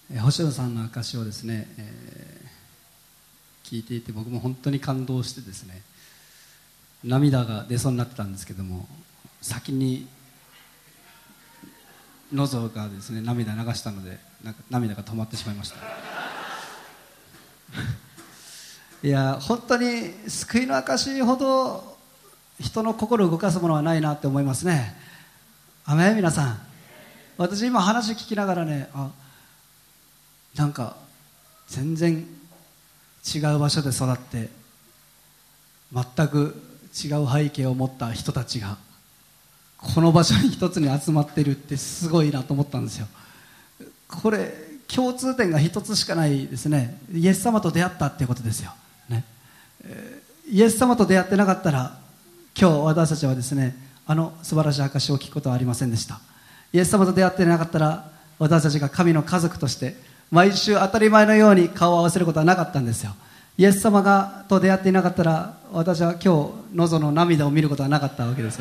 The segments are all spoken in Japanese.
星野さんの証をですね、聞いていて僕も本当に感動してですね、涙が出そうになってたんですけども、先にのぞがですね涙流したのでなんか涙が止まってしまいましたいや本当に救いの証ほど人の心を動かすものはないなって思いますね。アメン。皆さん、私今話聞きながらね、なんか全然違う場所で育って全く違う背景を持った人たちがこの場所に一つに集まってるってすごいなと思ったんですよ。これ共通点が一つしかないですね。イエス様と出会ったっていうことですよ、ね。イエス様と出会ってなかったら今日私たちはですね素晴らしい証を聞くことはありませんでした。イエス様と出会ってなかったら私たちが神の家族として毎週当たり前のように顔を合わせることはなかったんですよ。イエス様と出会っていなかったら私は今日のぞの涙を見ることはなかったわけですよ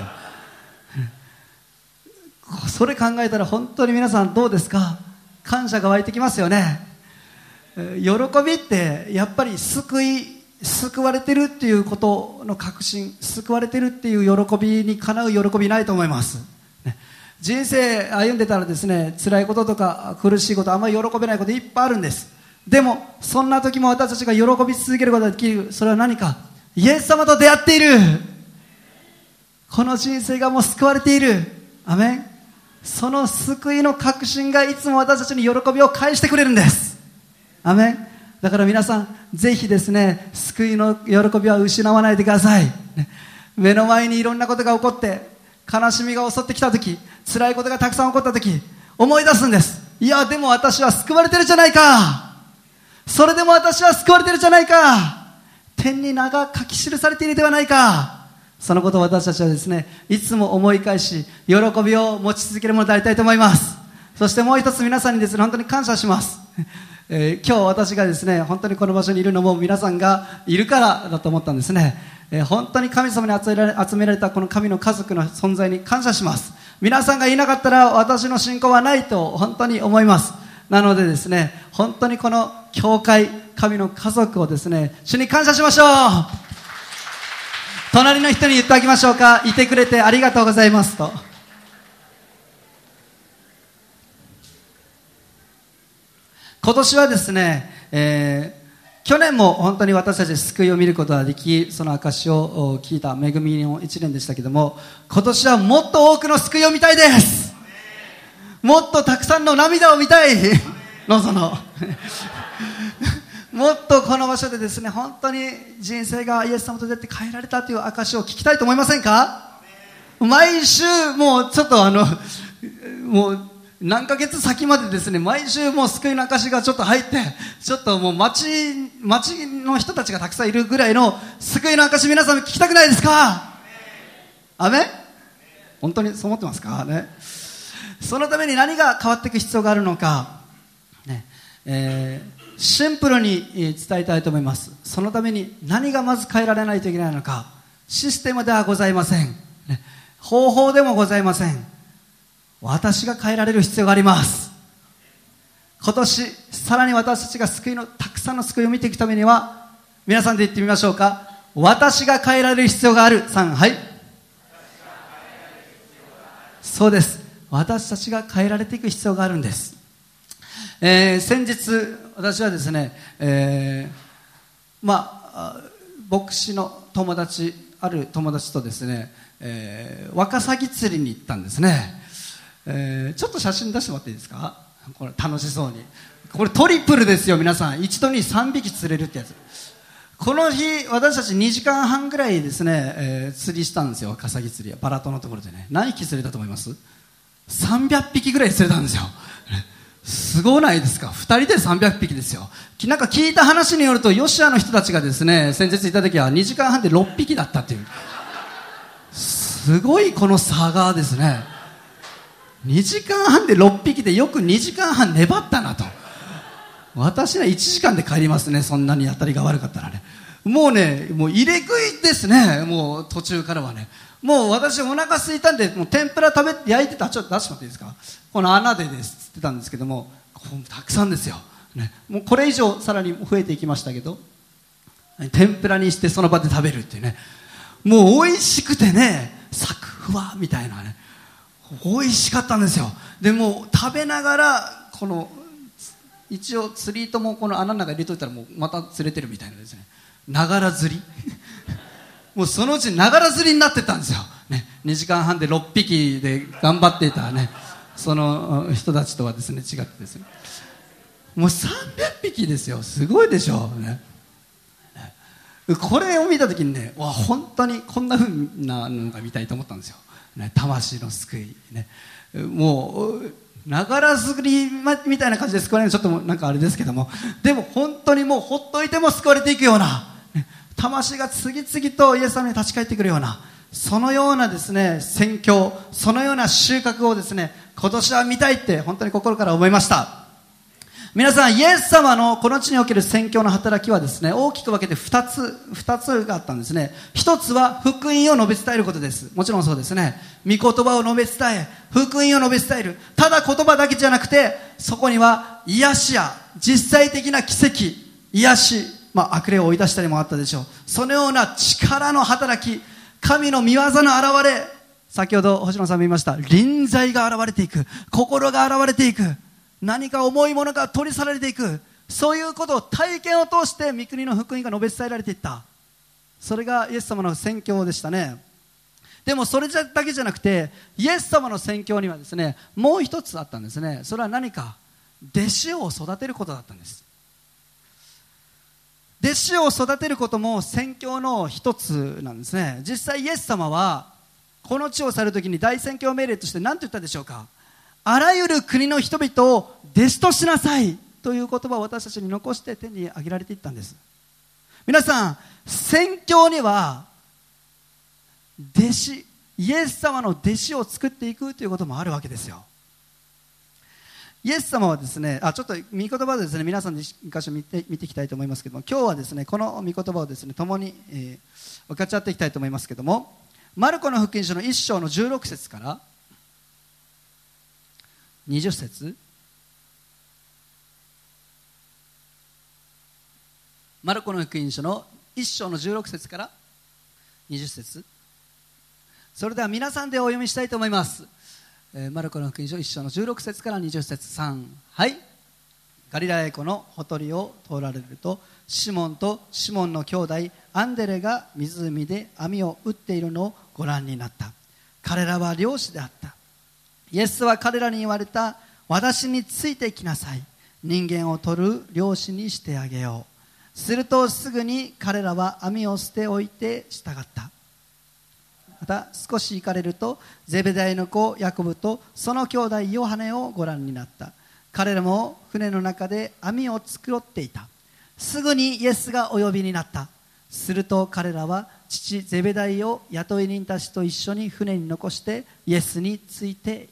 それ考えたら本当に皆さんどうですか。感謝が湧いてきますよね。喜びってやっぱり救われてるっていうことの確信、救われてるっていう喜びにかなう喜びないと思います、ね。人生歩んでたらですね、辛いこととか苦しいこと、あんまり喜べないこといっぱいあるんです。でもそんな時も私たちが喜び続けることができる。それは何か、イエス様と出会っている。この人生がもう救われている。アメン。その救いの確信がいつも私たちに喜びを返してくれるんです。アメン。だから皆さんぜひですね、救いの喜びは失わないでください、ね。目の前にいろんなことが起こって悲しみが襲ってきた時、辛いことがたくさん起こった時、思い出すんです。いやでも私は救われてるじゃないか。それでも私は救われてるじゃないか。天に名が書き記されているではないか。そのことを私たちはですね、いつも思い返し喜びを持ち続けるものでありたいと思います。そしてもう一つ皆さんにですね、本当に感謝します。今日私がですね本当にこの場所にいるのも皆さんがいるからだと思ったんですね。本当に神様に集められたこの神の家族の存在に感謝します。皆さんがいなかったら私の信仰はないと本当に思います。なのでですね、本当にこの教会、神の家族をですね、主に感謝しましょう。隣の人に言ってあげましょうか。いてくれてありがとうございますと。今年はですね、去年も本当に私たち救いを見ることができ、その証を聞いた恵みの1年でしたけども、今年はもっと多くの救いを見たいです。もっとたくさんの涙を見たいのぞのもっとこの場所でですね、本当に人生がイエス様と出会って変えられたという証を聞きたいと思いませんか。毎週もうちょっともう何ヶ月先までですね、毎週もう救いの証がちょっと入って、ちょっともう町の人たちがたくさんいるぐらいの救いの証、皆さん聞きたくないですか。アメン。本当にそう思ってますかね。そのために何が変わっていく必要があるのか、ね、シンプルに伝えたいと思います。そのために何がまず変えられないといけないのか。システムではございません、ね、方法でもございません。私が変えられる必要があります。今年さらに私たちがたくさんの救いを見ていくためには、皆さんで言ってみましょうか。私が変えられる必要がある。3、はい。そうです。私たちが変えられていく必要があるんです。先日私はですね、牧師のある友達とですね、ワカサギ釣りに行ったんですね。ちょっと写真出してもらっていいですか。これ楽しそうに。これトリプルですよ皆さん。一度に3匹釣れるってやつ。この日私たち2時間半ぐらいですね、釣りしたんですよ。ワカサギ釣り。バラ島のところでね。何匹釣れたと思います？300匹ぐらい釣れたんですよ。すごないですか。2人で300匹ですよ。なんか聞いた話によるとヨシアの人たちがですね、先日行った時は2時間半で6匹だったっていう。すごいこの差がですね、2時間半で6匹でよく2時間半粘ったなと。私は1時間で帰りますね。そんなに当たりが悪かったらね。もう入れ食いですね。もう途中からはね、もう私お腹空いたんで、もう天ぷら焼いてた。ちょっと出してもらっていいですか。この穴でですって言ってたんですけども、 たくさんですよ、ね、もうこれ以上さらに増えていきましたけど、天ぷらにしてその場で食べるっていうね、もう美味しくてね、サクふわみたいなね、美味しかったんですよ。でもう食べながらこの一応釣り糸もこの穴の中に入れといたらもうまた釣れてるみたいなですね、ながら釣りもうそのうちながら釣りになってったんですよ、ね、2時間半で6匹で頑張っていたね、その人たちとはですね違ってですね、もう300匹ですよ。すごいでしょうね。これを見たときにね、わ、本当にこんな風なのが見たいと思ったんですよ、ね、魂の救い、ね、もうながら釣りみたいな感じで救われるのちょっとなんかあれですけども、でも本当にもうほっといても救われていくような、ね、魂が次々とイエス様に立ち返ってくるような、そのようなですね宣教、そのような収穫をですね今年は見たいって本当に心から思いました。皆さん、イエス様のこの地における宣教の働きはですね、大きく分けて2つがあったんですね。1つは福音を述べ伝えることです。もちろんそうですね。御言葉を述べ伝え、福音を述べ伝える。ただ言葉だけじゃなくて、そこには癒しや実際的な奇跡、癒し、悪霊を追い出したりもあったでしょう。そのような力の働き、神の御業の現れ、先ほど星野さんも言いました、臨在が現れていく、心が現れていく、何か重いものが取り去られていく、そういうことを体験を通して御国の福音が述べ伝えられていった。それがイエス様の宣教でしたね。でもそれだけじゃなくて、イエス様の宣教にはですね、もう一つあったんですね。それは何か、弟子を育てることだったんです。弟子を育てることも宣教の一つなんですね。実際イエス様はこの地を去るときに大宣教命令として何と言ったでしょうか。あらゆる国の人々を弟子としなさいという言葉を私たちに残して手に挙げられていったんです。皆さん、宣教には弟子、イエス様の弟子を作っていくということもあるわけですよ。イエス様はですね、ちょっと御言葉でですね、皆さんで一箇所見ていきたいと思いますけども、今日はですね、この御言葉をですね、共に、分かち合っていきたいと思いますけども、マルコの福音書の1章の16節から20節、マルコの福音書の1章の16節から20節、それでは皆さんでお読みしたいと思います。マルコの福音書1章の16節から20節、3、はい。ガリラヤ湖のほとりを通られると、シモンとシモンの兄弟アンデレが湖で網を打っているのをご覧になった。彼らは漁師であった。イエスは彼らに言われた。私についてきなさい。人間を取る漁師にしてあげよう。するとすぐに彼らは網を捨ておいて従った。また少し行かれるとゼベダイの子ヤコブとその兄弟ヨハネをご覧になった。彼らも船の中で網を繕っていた。すぐにイエスがお呼びになった。すると彼らは父ゼベダイを雇い人たちと一緒に船に残してイエスについていった。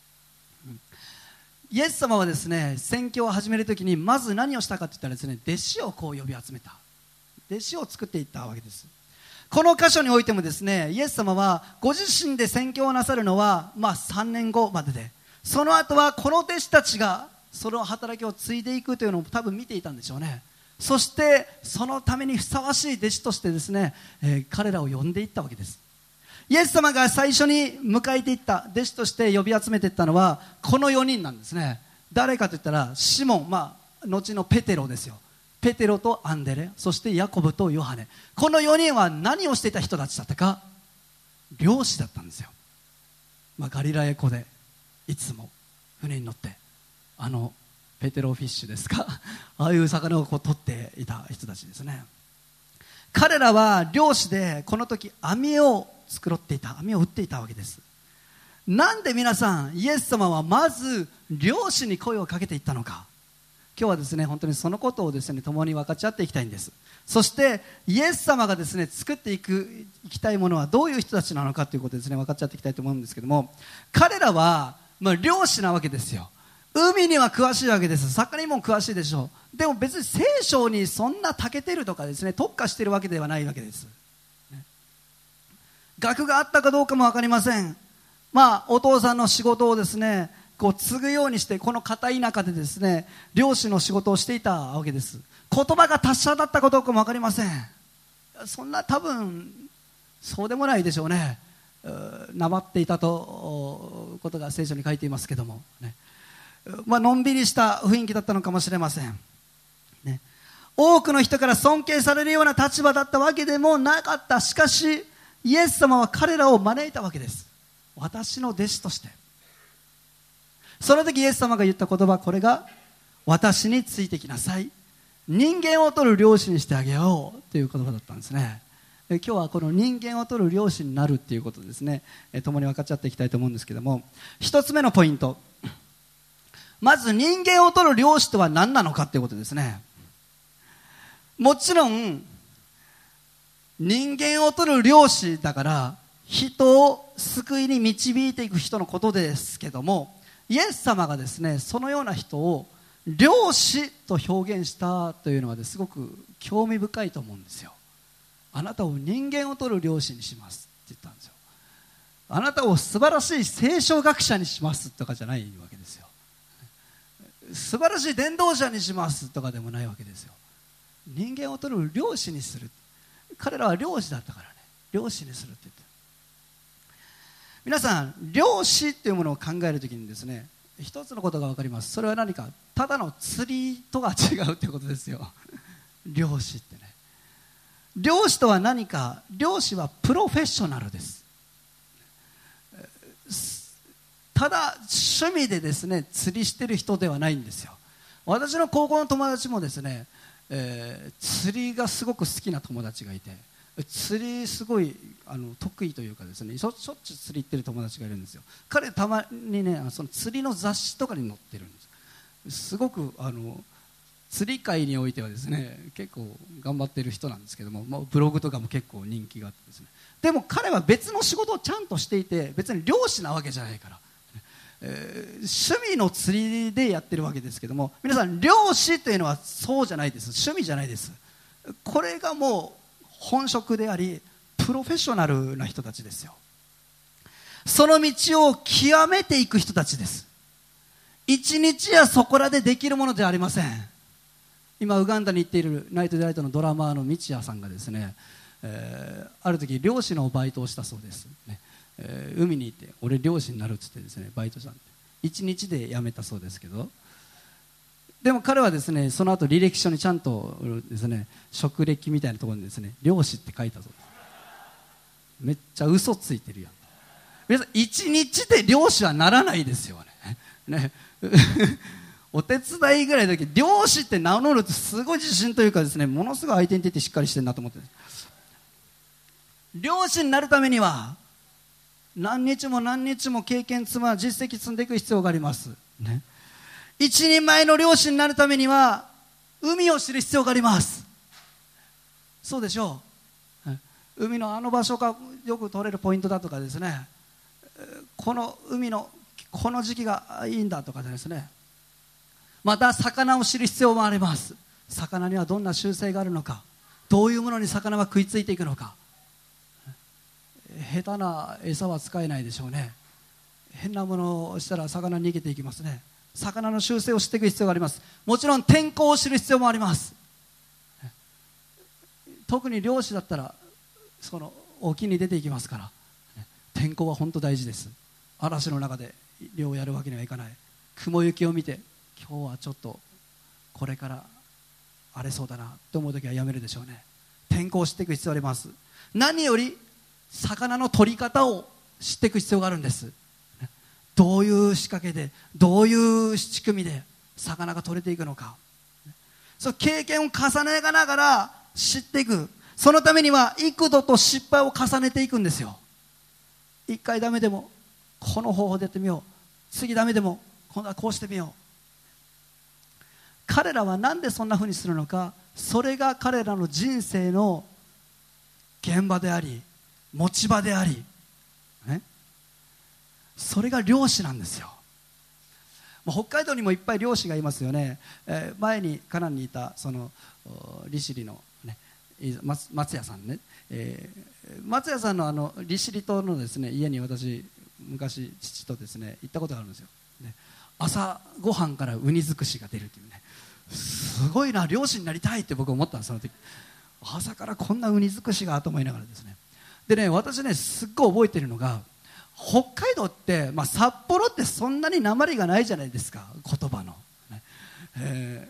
イエス様はですね、宣教を始めるときにまず何をしたかといったらですね、弟子をこう呼び集めた。弟子を作っていったわけです。この箇所においてもですね、イエス様はご自身で宣教をなさるのは3年後までで、その後はこの弟子たちがその働きを継いでいくというのを多分見ていたんでしょうね。そしてそのためにふさわしい弟子としてですね、彼らを呼んでいったわけです。イエス様が最初に迎えていった弟子として呼び集めていったのはこの4人なんですね。誰かといったらシモン、後のペテロですよ。ペテロとアンデレ、そしてヤコブとヨハネ。この4人は何をしていた人たちだったか。漁師だったんですよ。ガリラヤ湖でいつも船に乗ってペテロフィッシュですかああいう魚を取っていた人たちですね。彼らは漁師でこの時網を繕っていた、網を打っていたわけです。なんで皆さんイエス様はまず漁師に声をかけていったのか。今日はですね、本当にそのことをですね、共に分かち合っていきたいんです。そしてイエス様がですね、作っていきたいものはどういう人たちなのかということをですね、分かち合っていきたいと思うんですけども、彼らは漁師なわけですよ。海には詳しいわけです。魚にも詳しいでしょう。でも別に聖書にそんな長けてるとかですね、特化しているわけではないわけです。学があったかどうかも分かりません。お父さんの仕事をですね、 こう継ぐようにして、この片田舎でですね、漁師の仕事をしていたわけです。言葉が達者だったかどうかも分かりません。そんな多分そうでもないでしょうね。なまっていたとことが聖書に書いていますけどもね、のんびりした雰囲気だったのかもしれません、ね、多くの人から尊敬されるような立場だったわけでもなかった。しかしイエス様は彼らを招いたわけです。私の弟子として。その時イエス様が言った言葉、これが私についてきなさい、人間を取る漁師にしてあげようという言葉だったんですね。今日はこの人間を取る漁師になるということですね、共に分かち合っていきたいと思うんですけども、一つ目のポイント、まず人間を取る漁師とは何なのかということですね。もちろん人間を取る漁師だから人を救いに導いていく人のことですけども、イエス様がですね、そのような人を漁師と表現したというのはすごく興味深いと思うんですよ。あなたを人間を取る漁師にしますって言ったんですよ。あなたを素晴らしい聖書学者にしますとかじゃないわけですよ。素晴らしい伝道者にしますとかでもないわけですよ。人間を取る漁師にする。彼らは漁師だったからね、漁師にするって言って。皆さん、漁師というものを考えるときにですね、一つのことが分かります。それは何か、ただの釣りとは違うということですよ。漁師ってね、漁師とは何か。漁師はプロフェッショナルです。ただ趣味でですね釣りしてる人ではないんですよ。私の高校の友達もですね、釣りがすごく好きな友達がいて、釣りすごい得意というかですね、しょっちゅう釣り行ってる友達がいるんですよ。彼たまにね、その釣りの雑誌とかに載ってるんです。すごく釣り界においてはですね、結構頑張ってる人なんですけども、ブログとかも結構人気があってですね。でも彼は別の仕事をちゃんとしていて、別に漁師なわけじゃないから、趣味の釣りでやってるわけですけども、皆さん、漁師というのはそうじゃないです。趣味じゃないです。これがもう本職であり、プロフェッショナルな人たちですよ。その道を極めていく人たちです。一日やそこらでできるものではありません。今ウガンダに行っているナイトデライトのドラマーの道也さんがですね、ある時漁師のバイトをしたそうです、ね。海に行って俺漁師になるっつってですねバイトしたんで、1日で辞めたそうですけど、でも彼はですね、その後履歴書にちゃんとですね、職歴みたいなところにですね、漁師って書いたそうです。めっちゃ嘘ついてるやん。皆さん、1日で漁師はならないですよね。お手伝いぐらいの時、漁師って名乗るとすごい自信というかですね、ものすごいアイデンティティしっかりしてるなと思ってる。漁師になるためには何日も何日も経験実績積んでいく必要があります、ね、一人前の漁師になるためには海を知る必要があります。そうでしょう。海の場所がよく取れるポイントだとかですね、この海のこの時期がいいんだとかですね、また魚を知る必要もあります。魚にはどんな習性があるのか、どういうものに魚は食いついていくのか。下手な餌は使えないでしょうね。変なものをしたら魚逃げていきますね。魚の習性を知っていく必要があります。もちろん天候を知る必要もあります。特に漁師だったらその沖に出ていきますから、天候は本当大事です。嵐の中で漁をやるわけにはいかない。雲行きを見て今日はちょっとこれから荒れそうだなと思うときはやめるでしょうね。天候を知っていく必要があります。何より魚の取り方を知っていく必要があるんです。どういう仕掛けで、どういう仕組みで魚が取れていくのか、その経験を重ねながら知っていく。そのためには幾度と失敗を重ねていくんですよ。一回ダメでもこの方法でやってみよう、次ダメでも今度はこうしてみよう。彼らはなんでそんな風にするのか、それが彼らの人生の現場であり持ち場であり、ね、それが漁師なんですよ。北海道にもいっぱい漁師がいますよね。前にカナンにいたその利尻の、ね、松屋さんね、松屋さんの利尻島のですね家に私昔父とですね行ったことがあるんですよ。 ね、朝ごはんからウニ尽くしが出るというね、すごいな、漁師になりたいって僕思ったんです。その時朝からこんなウニ尽くしがと思いながらですね。でね、私ねすっごい覚えてるのが、北海道って、札幌ってそんなに訛りがないじゃないですか、言葉の、ね。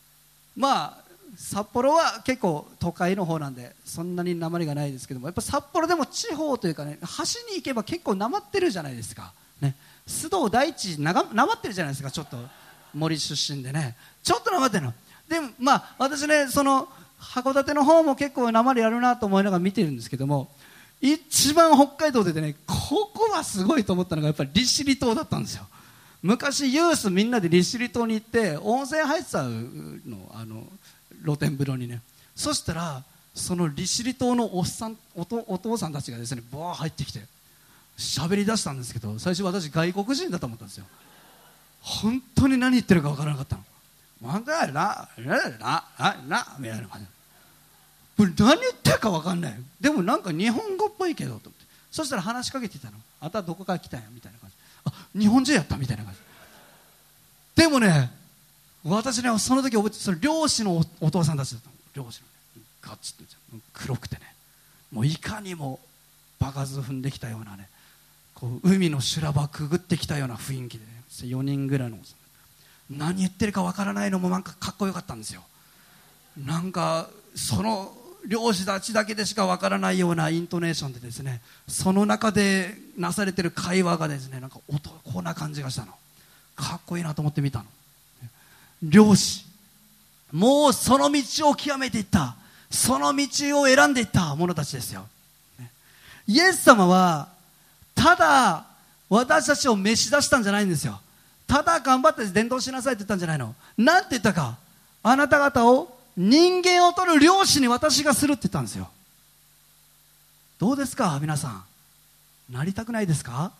札幌は結構都会の方なんでそんなに訛りがないですけども、やっぱ札幌でも地方というかね、端に行けば結構訛ってるじゃないですか、ね、須藤大地訛ってるじゃないですか。ちょっと森出身でね、ちょっと訛ってるのでも、私ね、その函館の方も結構訛りあるなと思いながら見てるんですけども、一番北海道でね、ここはすごいと思ったのがやっぱり利尻島だったんですよ。昔ユースみんなで利尻島に行って温泉入ってたの、露天風呂にね。そしたらその利尻島のお父さんたちがですね、バー入ってきて喋り出したんですけど、最初私外国人だと思ったんですよ。本当に何言ってるか分からなかったの。なんだよなみたいな感じ。何言ってるか分かんない。でもなんか日本語っぽいけどと思って、そしたら話しかけてたの。あたどこから来たんやみたいな感じ。日本人やったみたいな感じ。でもね、私ね、その時覚えて、その漁師の お父さんたちだったの。漁師の、ね、ガチッと黒くてね、もういかにも場数踏んできたようなね、こう海の修羅場くぐってきたような雰囲気で、ね、4人ぐらいの何言ってるかわからないのもなんかかっこよかったんですよ。なんかその漁師たちだけでしかわからないようなイントネーションでですね、その中でなされてる会話がですね、なんか男な感じがしたの。かっこいいなと思って見たの。漁師、もうその道を極めていった、その道を選んでいった者たちですよ。イエス様はただ私たちを召し出したんじゃないんですよ。ただ頑張って伝道しなさいって言ったんじゃないの。なんて言ったか、あなた方を人間を取る漁師に私がするって言ったんですよ。どうですか皆さん、なりたくないですか？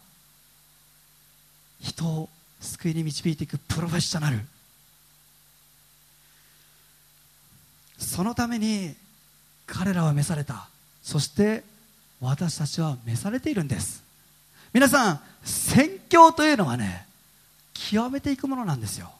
人を救いに導いていくプロフェッショナル。そのために彼らは召された。そして私たちは召されているんです。皆さん、宣教というのはね、極めていくものなんですよ。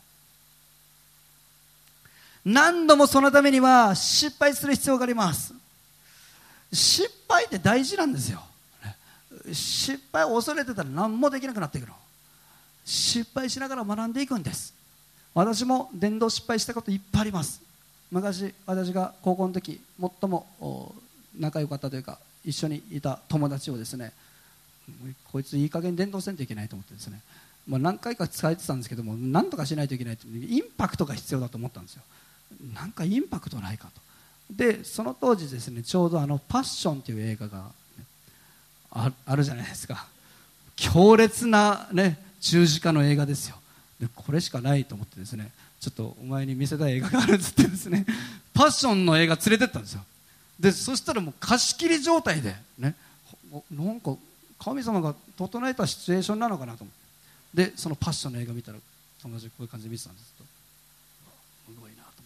何度もそのためには失敗する必要があります。失敗って大事なんですよ。失敗を恐れてたら何もできなくなっていくの。失敗しながら学んでいくんです。私も伝道失敗したこといっぱいあります。昔私が高校の時最も仲良かったというか一緒にいた友達をですね、こいついい加減伝道せんといけないと思ってですね、何回か伝えてたんですけども、何とかしないといけないと、インパクトが必要だと思ったんですよ。なんかインパクトないかと。でその当時ですね、ちょうどパッションという映画が、ね、あるじゃないですか。強烈な、ね、十字架の映画ですよ。でこれしかないと思ってですね、ちょっとお前に見せたい映画があるっつってですね、パッションの映画連れてったんですよ。でそしたらもう貸し切り状態でね、なんか神様が整えたシチュエーションなのかなと思って、でそのパッションの映画見たら友達こういう感じで見てたんですけど、すごいなと思って、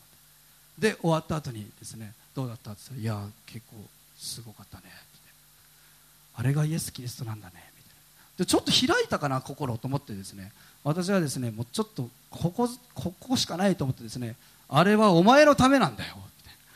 で終わった後にですね、どうだったって言ったら、いや結構すごかったねって、あれがイエス・キリストなんだねみたいな。でちょっと開いたかな心と思ってですね、私はですね、もうちょっとここしかないと思ってですね、あれはお前のためなんだよ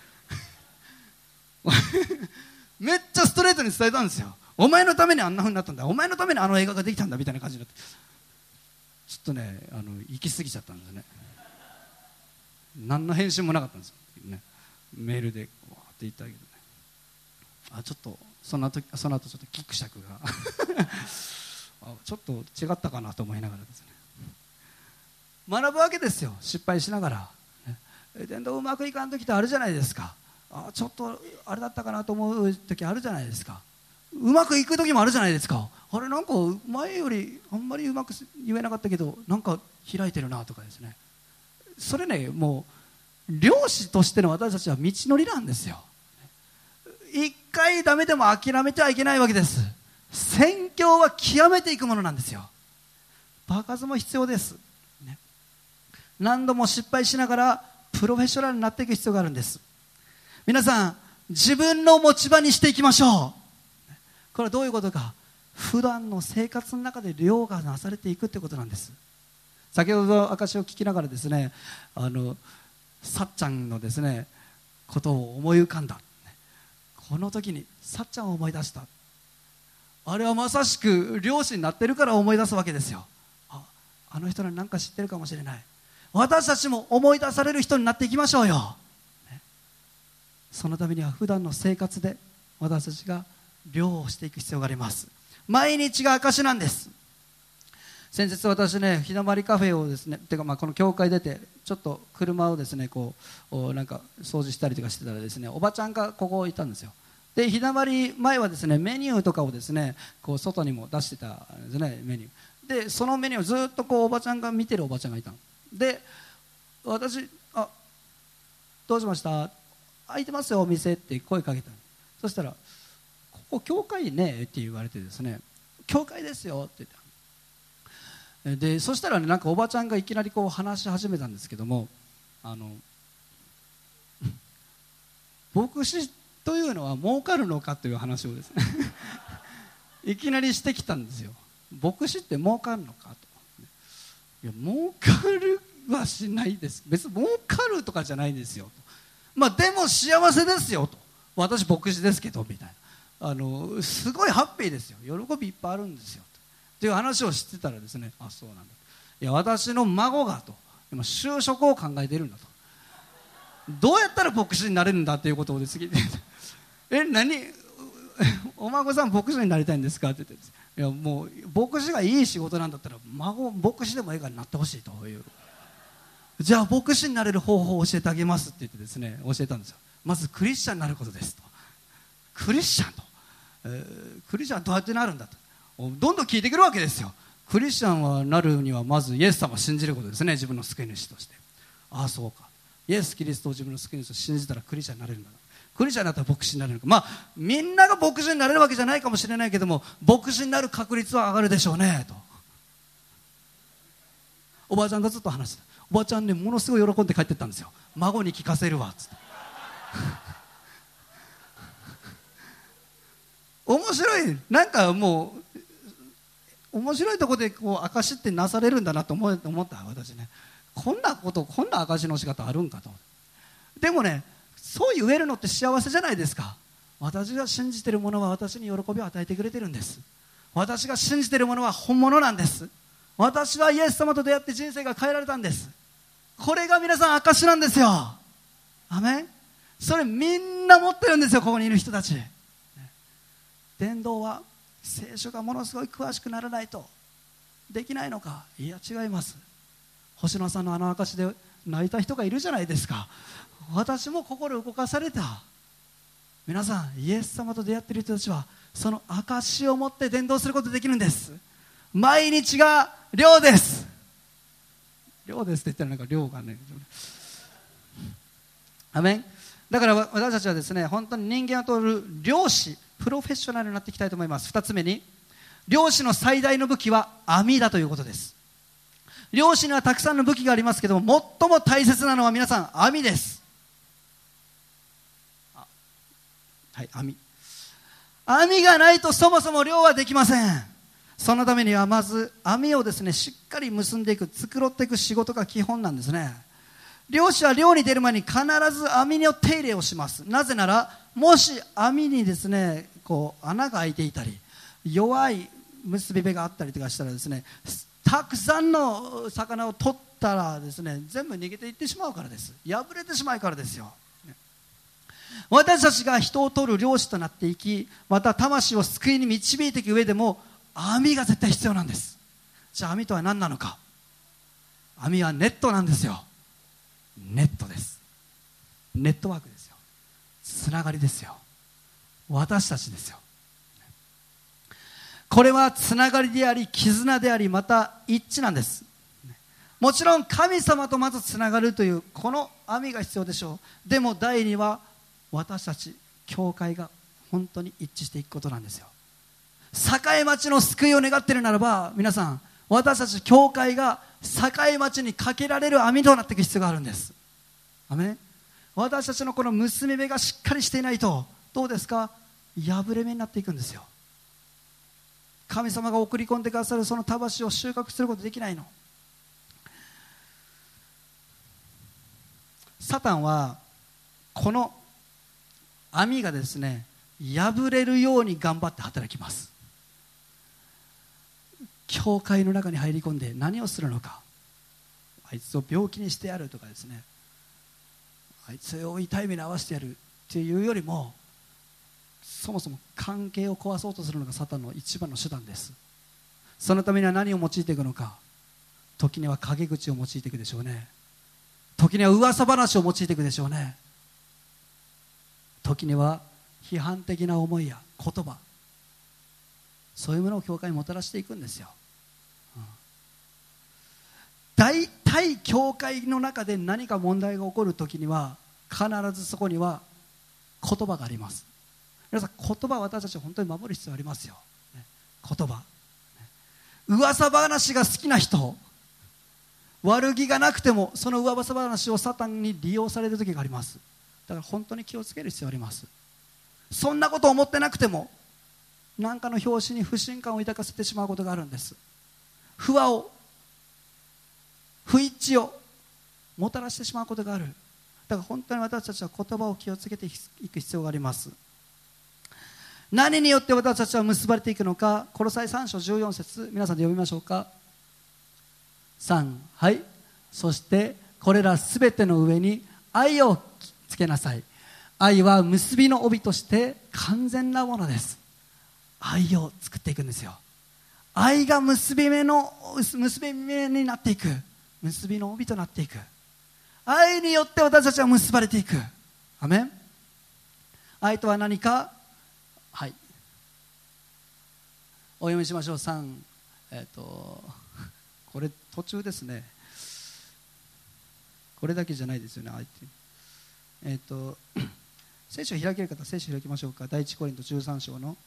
みたいなめっちゃストレートに伝えたんですよ。お前のためにあんな風になったんだ、お前のためにあの映画ができたんだみたいな感じになって、ちょっとね行き過ぎちゃったんですね。何の返信もなかったんですよ、ね、メールでわーって言ったけどね、ちょっとその後ちょっとギクシャクがちょっと違ったかなと思いながらですね、学ぶわけですよ。失敗しながら、ね、伝道うまくいかん時ってあるじゃないですか。ちょっとあれだったかなと思う時あるじゃないですか。うまくいく時もあるじゃないですか。あれなんか前よりあんまりうまく言えなかったけどなんか開いてるなとかですね。それね、もう漁師としての私たちは道のりなんですよ。一回ダメでも諦めてはいけないわけです。宣教は極めていくものなんですよ。場数も必要です、ね、何度も失敗しながらプロフェッショナルになっていく必要があるんです。皆さん、自分の持ち場にしていきましょう。これはどういうことか。普段の生活の中で漁がなされていくということなんです。 先ほど証を聞きながらですね、さっちゃんのですねことを思い浮かんだ。この時にさっちゃんを思い出した。あれはまさしく漁師になってるから思い出すわけですよ。あの人ら何か知ってるかもしれない。私たちも思い出される人になっていきましょうよ。そのためには普段の生活で私たちが漁をしていく必要があります。毎日が証なんです。先日私ね、日だまりカフェをですね、てかこの教会出てちょっと車をですねなんか掃除したりとかしてたらですね、おばちゃんがここいたんですよ。で、日だまり前はですね、メニューとかをですね外にも出してたんですね、メニューで。そのメニューをずっとおばちゃんが見てるおばちゃんがいたので、私どうしました、開いてますよお店って声かけたの。そしたら、ここ教会ねって言われてですね、教会ですよって言った。でそしたらね、なんかおばちゃんがいきなり話し始めたんですけども、牧師というのは儲かるのかという話をですねいきなりしてきたんですよ。牧師って儲かるのかと。いや、儲かるはしないです。別に儲かるとかじゃないですよと。でも幸せですよと。私牧師ですけどみたいな、すごいハッピーですよ、喜びいっぱいあるんですよっていう話をしてたらですね、あ、そうなんだ、いや私の孫がと今就職を考えているんだと、どうやったら牧師になれるんだっていうことをですね何お孫さん牧師になりたいんですかって言って、いやもう牧師がいい仕事なんだったら孫牧師でもいいからなってほしいという、じゃあ牧師になれる方法を教えてあげますって言ってですね、教えたんですよ。まずクリスチャンになることですと。クリスチャンと、クリスチャンどうやってなるんだと、どんどん聞いてくるわけですよ。クリスチャンはなるにはまずイエス様を信じることですね、自分の救い主として。ああそうか、イエス・キリストを自分の救い主と信じたらクリスチャンになれるんだ。クリスチャンになったら牧師になれるのか、みんなが牧師になれるわけじゃないかもしれないけども、牧師になる確率は上がるでしょうねとおばあちゃんとずっと話してた。おばあちゃんね、ものすごい喜んで帰ってったんですよ。孫に聞かせるわっつって面白い、なんかもう面白いところで証ってなされるんだなと思った私ね。こんな証の仕方あるんかと。でもね、そう言えるのって幸せじゃないですか。私が信じているものは私に喜びを与えてくれてるんです。私が信じているものは本物なんです。私はイエス様と出会って人生が変えられたんです。これが皆さん証なんですよ。アメン。それみんな持ってるんですよ、ここにいる人たち。伝道は聖書がものすごい詳しくならないとできないのか。いや違います。星野さんの証で泣いた人がいるじゃないですか。私も心動かされた。皆さん、イエス様と出会っている人たちはその証を持って伝道することができるんです。毎日が漁です。漁ですって言ったらなんか漁がね、アメン。だから私たちはですね、本当に人間を通る漁師、プロフェッショナルになっていきたいと思います。2つ目に、漁師の最大の武器は網だということです。漁師にはたくさんの武器がありますけども、最も大切なのは皆さん網です。はい、網がないとそもそも漁はできません。そのためにはまず網をですね、しっかり結んでいく、繕っていく仕事が基本なんですね。漁師は漁に出る前に必ず網の手入れをします。なぜなら、もし網にですね穴が開いていたり弱い結び目があったりとかしたらですね、たくさんの魚を取ったらですね、全部逃げていってしまうからです。破れてしまうからですよ。私たちが人を取る漁師となっていき、また魂を救いに導いていく上でも網が絶対必要なんです。じゃあ網とは何なのか。網はネットなんですよ。ネットです。ネットワークですよ。つながりですよ。私たちですよ。これはつながりであり、絆であり、また一致なんです。もちろん神様とまずつながるというこの網が必要でしょう。でも第二は私たち教会が本当に一致していくことなんですよ。栄町の救いを願っているならば、皆さん、私たち教会が栄町にかけられる網となっていく必要があるんです。アメン。私たちのこの結び目がしっかりしていないと、どうですか、破れ目になっていくんですよ。神様が送り込んでくださるその魂を収穫することできないの。 サタンはこの網がですね破れるように頑張って働きます。教会の中に入り込んで何をするのか、あいつを病気にしてやるとかですね、あいつを痛い目に遭わせてやるっていうよりも、そもそも関係を壊そうとするのがサタンの一番の手段です。そのためには何を用いていくのか。時には陰口を用いていくでしょうね。時には噂話を用いていくでしょうね。時には批判的な思いや言葉、そういうものを教会にもたらしていくんですよ。大体教会の中で何か問題が起こるときには必ずそこには言葉があります。皆さん、言葉は私たちは本当に守る必要ありますよ。言葉、噂話が好きな人、悪気がなくてもその噂話をサタンに利用される時があります。だから本当に気をつける必要があります。そんなことを思ってなくても何かの拍子に不信感を抱かせてしまうことがあるんです。不和を、不一致をもたらしてしまうことがある。だから本当に私たちは言葉を気をつけていく必要があります。何によって私たちは結ばれていくのか。コロサイ3章14節、皆さんで読みましょうか。3、はい。そしてこれらすべての上に愛をつけなさい。愛は結びの帯として完全なものです。愛を作っていくんですよ。愛が結び目になっていく、結びの帯となっていく。愛によって私たちは結ばれていく。アメン。愛とは何か。はい、お読みしましょう。3、これ途中ですね。これだけじゃないですよね。愛って聖書を開ける方、聖書を開きましょうか。第一コリント13章の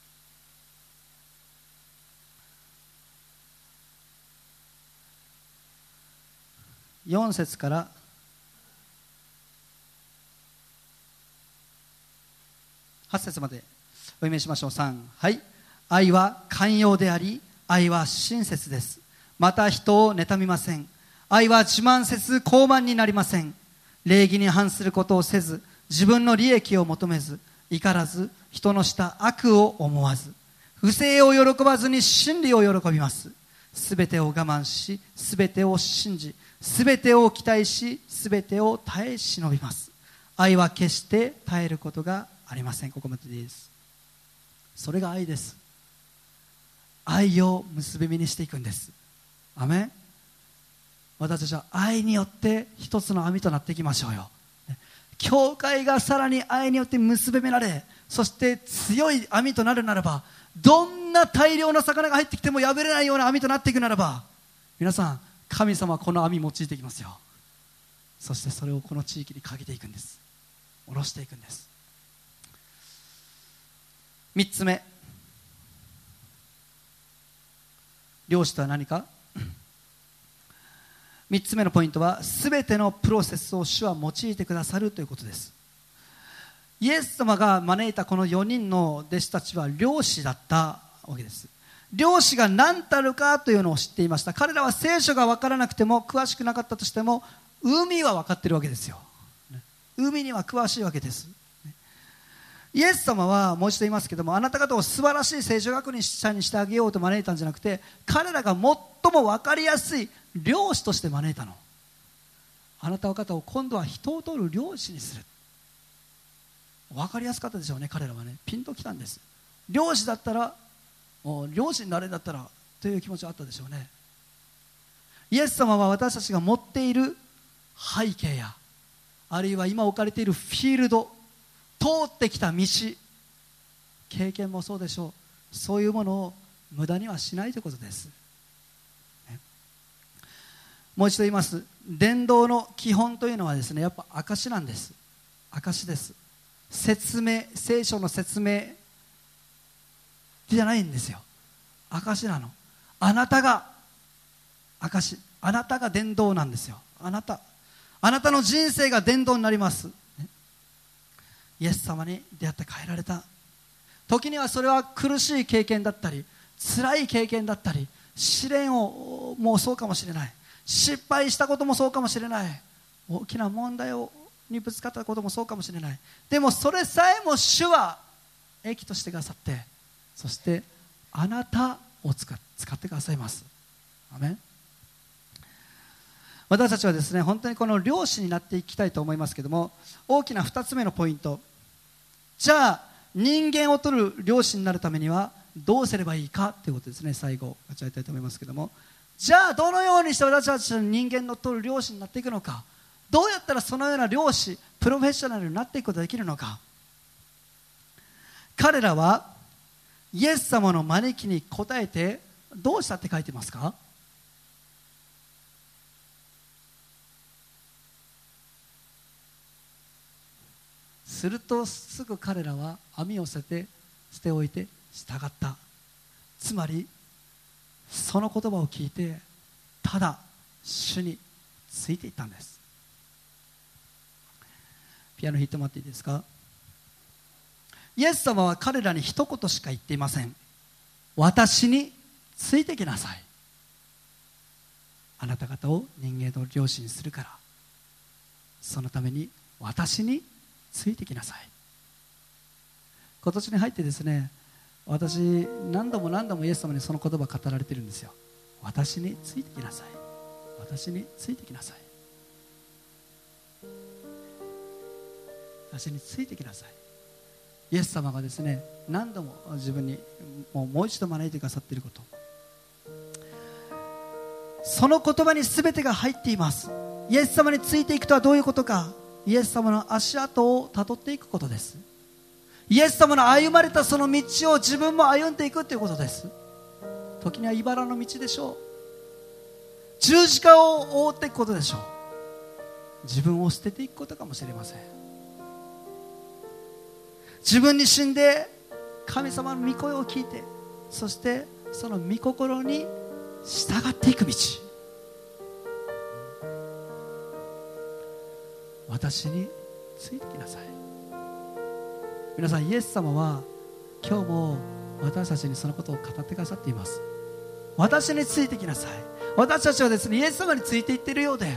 4節から8節までお読みしましょう。3、はい。愛は寛容であり、愛は親切です。また人を妬みません。愛は自慢せず傲慢になりません。礼儀に反することをせず、自分の利益を求めず、怒らず、人のした悪を思わず、不正を喜ばずに真理を喜びます。すべてを我慢し、すべてを信じ、すべてを期待し、すべてを耐え忍びます。愛は決して耐えることがありません。ここまでです。それが愛です。愛を結び目にしていくんです。アメン。私たちは愛によって一つの網となっていきましょうよ。教会がさらに愛によって結び目られ、そして強い網となるならば、どんな大量の魚が入ってきても破れないような網となっていくならば、皆さん、神様はこの網用いていきますよ。そしてそれをこの地域にかけていくんです。下ろしていくんです。3つ目、漁師とは何か。3つ目のポイントは、すべてのプロセスを主は用いてくださるということです。イエス様が招いたこの4人の弟子たちは漁師だったわけです。漁師が何たるかというのを知っていました。彼らは聖書が分からなくても、詳しくなかったとしても、海は分かっているわけですよ。海には詳しいわけです。イエス様はもう一度言いますけども、あなた方を素晴らしい聖書学者にしてあげようと招いたんじゃなくて、彼らが最も分かりやすい漁師として招いたの。あなた方を今度は人を通る漁師にする。分かりやすかったでしょうね。彼らはね、ピンときたんです。漁師だったら、漁師になれんだったらという気持ちはあったでしょうね。イエス様は私たちが持っている背景や、あるいは今置かれているフィールド、通ってきた道、経験もそうでしょう。そういうものを無駄にはしないということです。もう一度言います。伝道の基本というのはですね、やっぱ証なんです。証です。説明、聖書の説明じゃないんですよ。証なの。あなたが証、あなたが伝道なんですよ。あなたの人生が伝道になります。イエス様に出会って変えられた。時にはそれは苦しい経験だったり、辛い経験だったり、試練をもうそうかもしれない。失敗したこともそうかもしれない。 大きな問題にぶつかったこともそうかもしれない。でもそれさえも主は益としてくださって、そしてあなたを使ってくださいます。アメン。私たちはですね、本当にこの漁師になっていきたいと思いますけども、大きな2つ目のポイント、じゃあ人間を取る漁師になるためにはどうすればいいかということですね。最後立ち上げたいと思いますけども、じゃあどのようにして私たちの人間の取る漁師になっていくのか、どうやったらそのような漁師、プロフェッショナルになっていくことができるのか。彼らはイエス様の招きに応えてどうしたって書いてますか？するとすぐ彼らは網を捨ておいて従った。つまりその言葉を聞いてただ主についていったんです。ピアノ弾いてもらっていいですか？イエス様は彼らに一言しか言っていません。私についてきなさい。あなた方を人間の漁師にするから、そのために私についてきなさい。今年に入ってですね、私何度もイエス様にその言葉語られてるんですよ。私についてきなさい。私についてきなさい。私についてきなさい。イエス様がですね、何度も自分にもう一度招いてくださっていること、その言葉に全てが入っています。イエス様についていくとはどういうことか。イエス様の足跡をたどっていくことです。イエス様の歩まれたその道を自分も歩んでいくということです。時には茨の道でしょう。十字架を覆っていくことでしょう。自分を捨てていくことかもしれません。自分に死んで神様の御声を聞いて、そしてその御心に従っていく道。私についてきなさい。皆さん、イエス様は今日も私たちにそのことを語ってくださっています。私についてきなさい。私たちはですね、イエス様についていっているようで、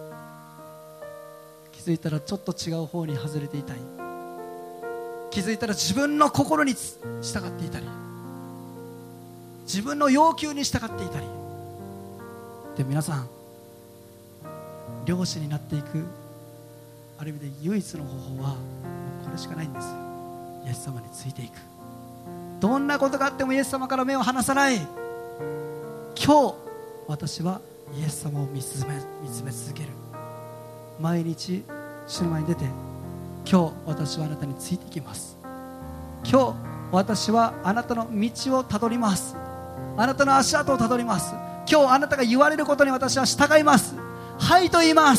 気づいたらちょっと違う方に外れていたり、気づいたら自分の心に従っていたり、自分の要求に従っていたり。で、皆さん、漁師になっていくある意味で唯一の方法はこれしかないんですよ。イエス様についていく。どんなことがあってもイエス様から目を離さない。今日私はイエス様を見つめ続ける。毎日主の前に出て、今日私はあなたについていきます。今日私はあなたの道をたどります。あなたの足跡をたどります。今日あなたが言われることに私は従います。はいと言います。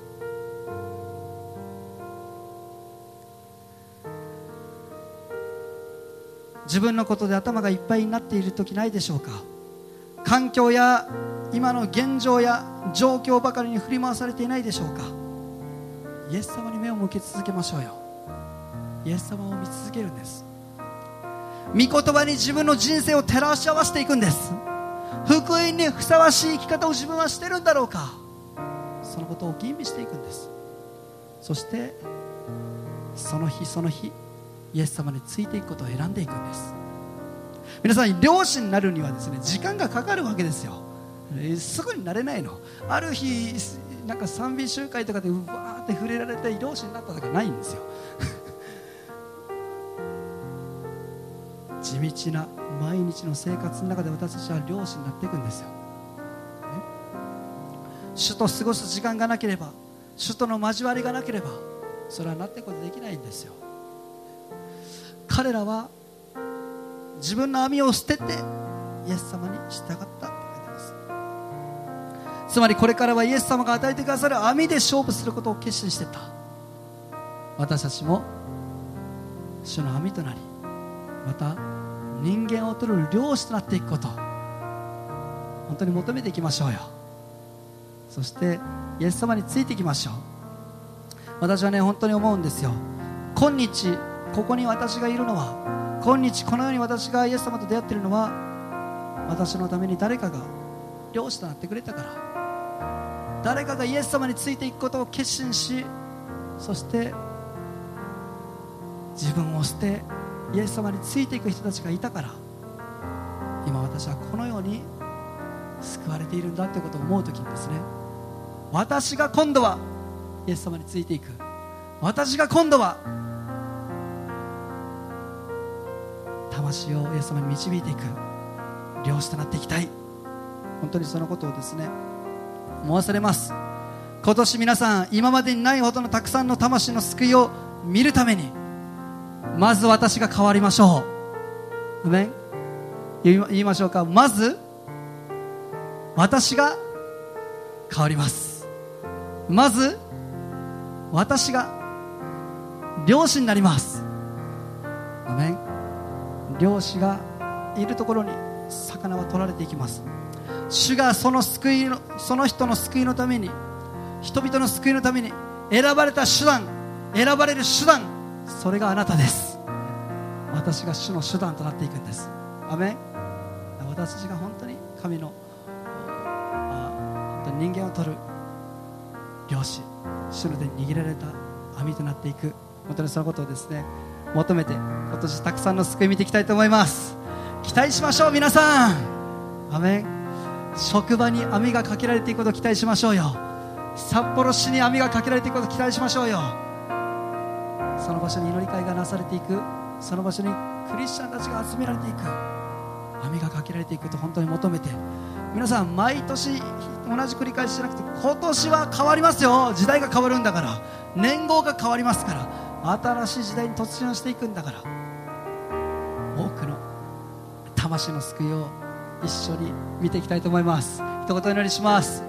自分のことで頭がいっぱいになっている時ないでしょうか。環境や今の現状や状況ばかりに振り回されていないでしょうか。イエス様に目を向け続けましょうよ。イエス様を見続けるんです。御言葉に自分の人生を照らし合わせていくんです。福音にふさわしい生き方を自分はしてるんだろうか。そのことを吟味していくんです。そしてその日その日イエス様についていくことを選んでいくんです。皆さん、漁師になるにはですね、時間がかかるわけですよ。すぐになれないの。ある日なんか賛美集会とかでうわーって触れられて漁師になったとかないんですよ地道な毎日の生活の中で私たちは漁師になっていくんですよ、ね、主と過ごす時間がなければ、主との交わりがなければ、それはなっていくことできないんですよ。彼らは自分の網を捨ててイエス様に従ったって書いてます。つまりこれからはイエス様が与えてくださる網で勝負することを決心していった。私たちも主の網となり、また人間を取る漁師となっていくこと、本当に求めていきましょうよ。そしてイエス様についていきましょう。私はね、本当に思うんですよ。今日ここに私がいるのは、今日このように私がイエス様と出会っているのは、私のために誰かが漁師となってくれたから。 誰かがイエス様についていくことを決心し、そして自分を捨てイエス様についていく人たちがいたから、今私はこのように救われているんだということを思うときにですね、私が今度はイエス様についていく、私が今度は魂をイエス様に導いていく漁師となっていきたい。本当にそのことをですね思わされます。今年皆さん、今までにないほどのたくさんの魂の救いを見るために、まず私が変わりましょう。アメン。言いましょうか。まず私が変わります。まず私が漁師になります。アメン。漁師がいるところに魚は取られていきます。主がその人の救いのために、人々の救いのために選ばれた手段、選ばれる手段、それがあなたです。私が主の手段となっていくんです。アメン。私たちが本当に神の本当に人間を取る漁師、主の手に握られた網となっていく、本当にそのことをですね求めて、今年たくさんの救い見ていきたいと思います。期待しましょう皆さん。アメン。職場に網がかけられていくことを期待しましょうよ。札幌市に網がかけられていくことを期待しましょうよ。その場所に祈り会がなされていく、その場所にクリスチャンたちが集められていく、網がかけられていくと本当に求めて、皆さん毎年同じ繰り返しじゃなくて、今年は変わりますよ。時代が変わるんだから、年号が変わりますから、新しい時代に突入していくんだから、多くの魂の救いを一緒に見ていきたいと思います。一言お祈りします。